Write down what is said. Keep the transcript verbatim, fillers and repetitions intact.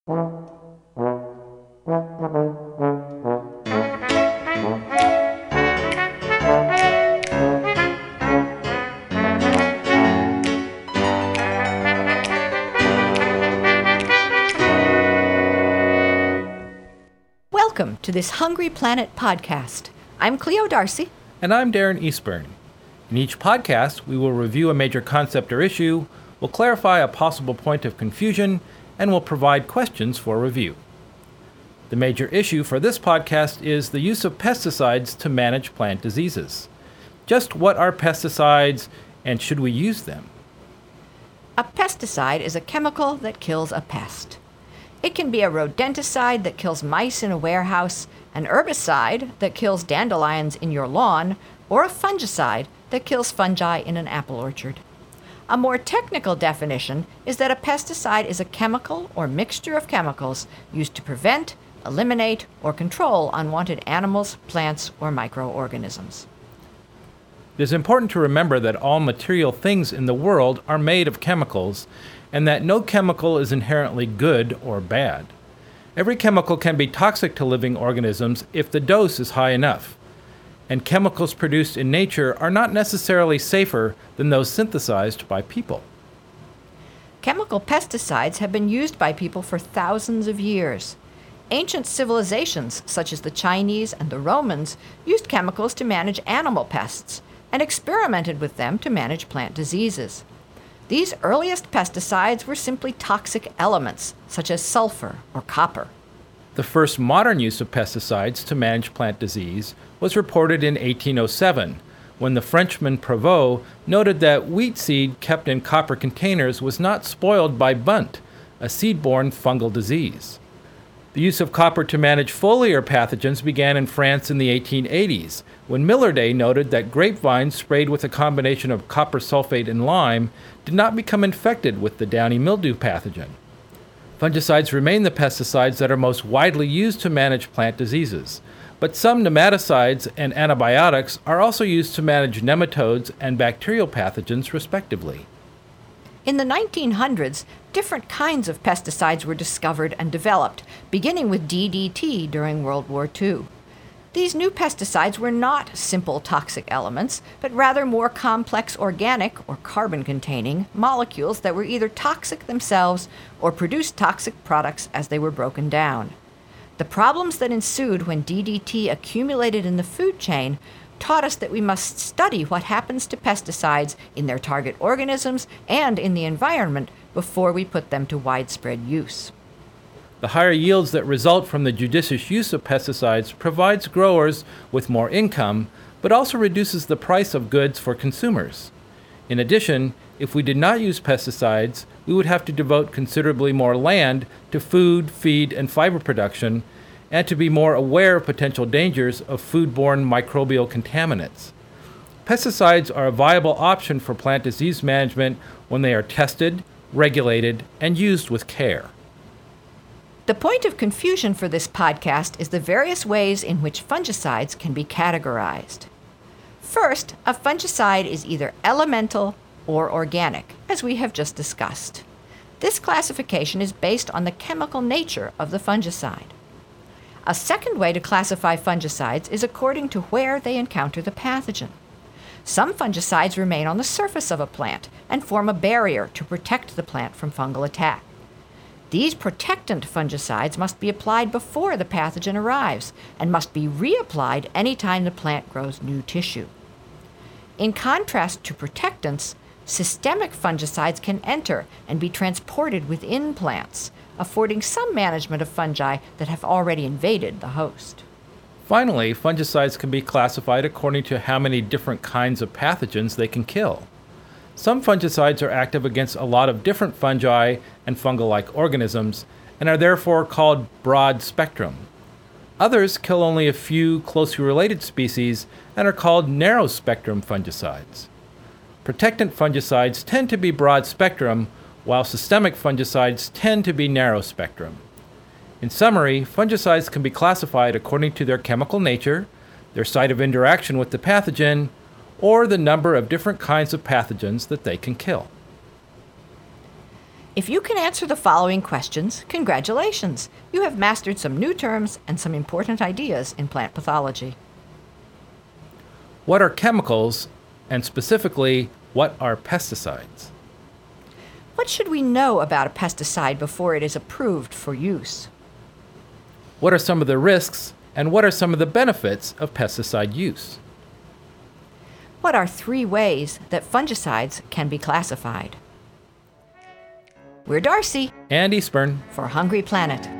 Welcome to this Hungry Planet podcast. I'm Cleo Darcy. And I'm Darren Eastburn. In each podcast, we will review a major concept or issue, will clarify a possible point of confusion, and will provide questions for review. The major issue for this podcast is the use of pesticides to manage plant diseases. Just what are pesticides, and should we use them? A pesticide is a chemical that kills a pest. It can be a rodenticide that kills mice in a warehouse, an herbicide that kills dandelions in your lawn, or a fungicide that kills fungi in an apple orchard. A more technical definition is that a pesticide is a chemical or mixture of chemicals used to prevent, eliminate, or control unwanted animals, plants, or microorganisms. It is important to remember that all material things in the world are made of chemicals, and that no chemical is inherently good or bad. Every chemical can be toxic to living organisms if the dose is high enough, and chemicals produced in nature are not necessarily safer than those synthesized by people. Chemical pesticides have been used by people for thousands of years. Ancient civilizations, such as the Chinese and the Romans, used chemicals to manage animal pests and experimented with them to manage plant diseases. These earliest pesticides were simply toxic elements, such as sulfur or copper. The first modern use of pesticides to manage plant disease was reported in eighteen oh seven, when the Frenchman Prévost noted that wheat seed kept in copper containers was not spoiled by bunt, a seed-borne fungal disease. The use of copper to manage foliar pathogens began in France in the eighteen eighties, when Millardet noted that grapevines sprayed with a combination of copper sulfate and lime did not become infected with the downy mildew pathogen. Fungicides remain the pesticides that are most widely used to manage plant diseases, but some nematicides and antibiotics are also used to manage nematodes and bacterial pathogens, respectively. In the nineteen hundreds, different kinds of pesticides were discovered and developed, beginning with D D T during World War Two. These new pesticides were not simple toxic elements, but rather more complex organic or carbon-containing molecules that were either toxic themselves or produced toxic products as they were broken down. The problems that ensued when D D T accumulated in the food chain taught us that we must study what happens to pesticides in their target organisms and in the environment before we put them to widespread use. The higher yields that result from the judicious use of pesticides provides growers with more income, but also reduces the price of goods for consumers. In addition, if we did not use pesticides, we would have to devote considerably more land to food, feed, and fiber production, and to be more aware of potential dangers of foodborne microbial contaminants. Pesticides are a viable option for plant disease management when they are tested, regulated, and used with care. The point of confusion for this podcast is the various ways in which fungicides can be categorized. First, a fungicide is either elemental or organic, as we have just discussed. This classification is based on the chemical nature of the fungicide. A second way to classify fungicides is according to where they encounter the pathogen. Some fungicides remain on the surface of a plant and form a barrier to protect the plant from fungal attack. These protectant fungicides must be applied before the pathogen arrives and must be reapplied anytime the plant grows new tissue. In contrast to protectants, systemic fungicides can enter and be transported within plants, affording some management of fungi that have already invaded the host. Finally, fungicides can be classified according to how many different kinds of pathogens they can kill. Some fungicides are active against a lot of different fungi and fungal-like organisms and are therefore called broad spectrum. Others kill only a few closely related species and are called narrow spectrum fungicides. Protectant fungicides tend to be broad spectrum, while systemic fungicides tend to be narrow spectrum. In summary, fungicides can be classified according to their chemical nature, their site of interaction with the pathogen, or the number of different kinds of pathogens that they can kill. If you can answer the following questions, congratulations! You have mastered some new terms and some important ideas in plant pathology. What are chemicals, and specifically, what are pesticides? What should we know about a pesticide before it is approved for use? What are some of the risks, and what are some of the benefits of pesticide use? What are three ways that fungicides can be classified? We're Darcy And Eastburn. for Hungry Planet.